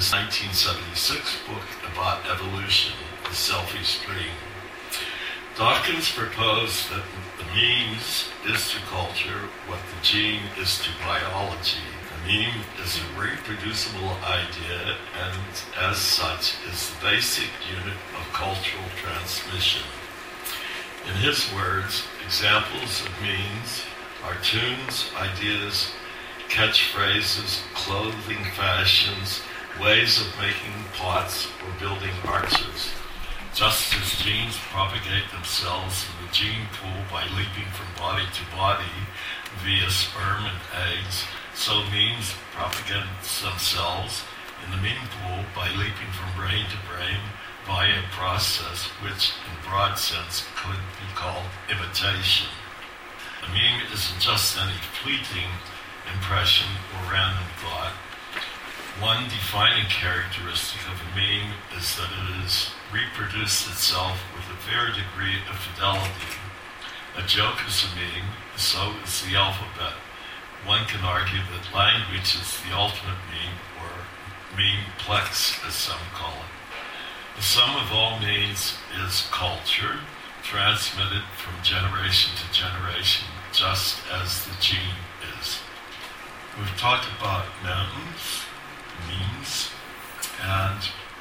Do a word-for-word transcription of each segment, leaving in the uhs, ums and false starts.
his nineteen seventy-six book about evolution, The Selfish Dream. Dawkins proposed that the memes is to culture what the gene is to biology. The meme is a reproducible idea and, as such, is the basic unit of cultural transmission. In his words, examples of memes are tunes, ideas, catchphrases, clothing fashions, ways of making pots or building arches. Just as genes propagate themselves in the gene pool by leaping from body to body via sperm and eggs, so memes propagate themselves in the meme pool by leaping from brain to brain via a process which, in broad sense, could be called imitation. A meme isn't just any fleeting impression or random thought. One defining characteristic of a meme is that it has reproduced itself with a fair degree of fidelity. A joke is a meme, so is the alphabet. One can argue that language is the ultimate meme, or memeplex, as some call it. The sum of all memes is culture, transmitted from generation to generation, just as the gene is. We've talked about memes, memes, and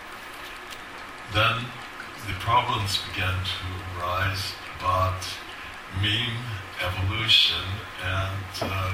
then the problems began to arise about meme evolution and uh,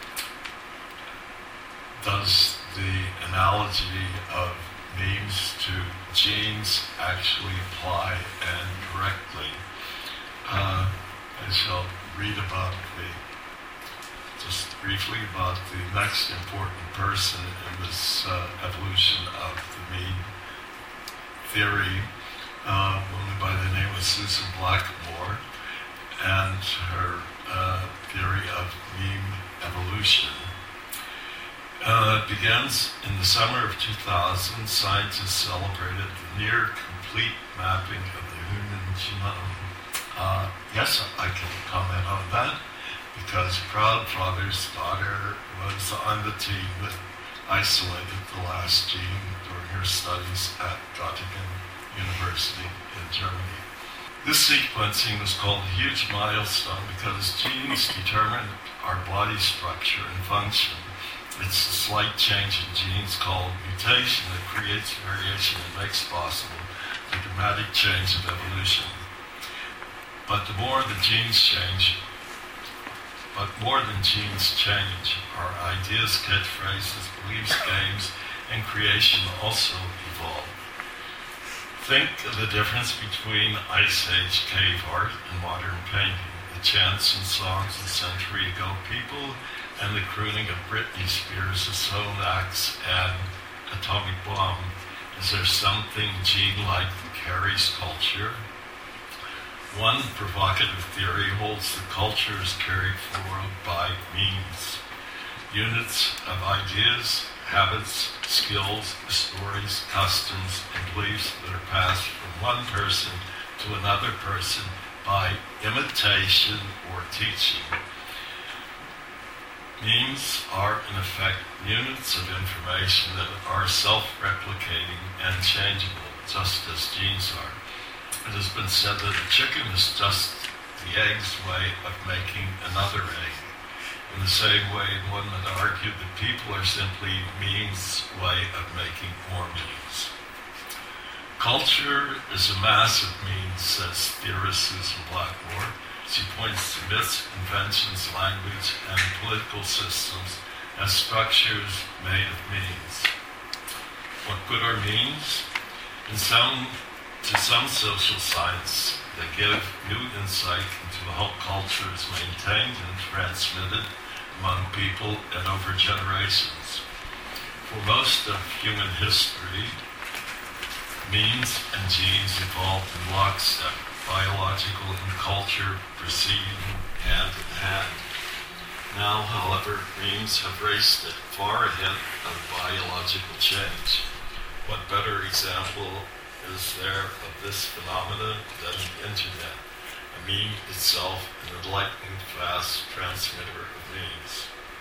does the analogy of memes to genes actually apply, and correctly. Uh, I shall read about the, just briefly about the next important person in this uh, evolution of the meme theory, uh, a woman by the name of Susan Blackmore, and her uh, theory of meme evolution. Uh, it begins in the summer of two thousand. Scientists celebrated the near complete mapping of the human genome. Uh, yes, I can comment on that, because Proudfather's daughter was on the team that isolated the last gene during her studies at Göttingen University in Germany. This sequencing was called a huge milestone because genes determine our body structure and function. It's a slight change in genes called mutation that creates variation and makes possible the dramatic change of evolution. But the more the genes change, but more than genes change, our ideas, catchphrases, beliefs, games, and creation also evolve. Think of the difference between Ice Age cave art and modern painting, the chants and songs of a century ago people, and the crooning of Britney Spears' Assault Axe and Atomic Bomb. Is there something gene-like that carries culture? One provocative theory holds that culture is carried forward by memes, units of ideas, habits, skills, stories, customs, and beliefs that are passed from one person to another person by imitation or teaching. Memes are, in effect, units of information that are self-replicating and changeable, just as genes are. It has been said that a chicken is just the egg's way of making another egg. In the same way, one would argue that people are simply memes' way of making more memes. Culture is a mass of memes, says theorist Susan Blackmore. She points to myths, inventions, language, and political systems as structures made of memes. What good are memes? In some, to some social science, they give new insight into how culture is maintained and transmitted among people and over generations. For most of human history, memes and genes evolved in lockstep, biological and culture proceeding hand in hand. Now, however, memes have raced it far ahead of biological change. What better example is there of this phenomenon than the internet? A meme itself an enlightening, fast transmitter of memes.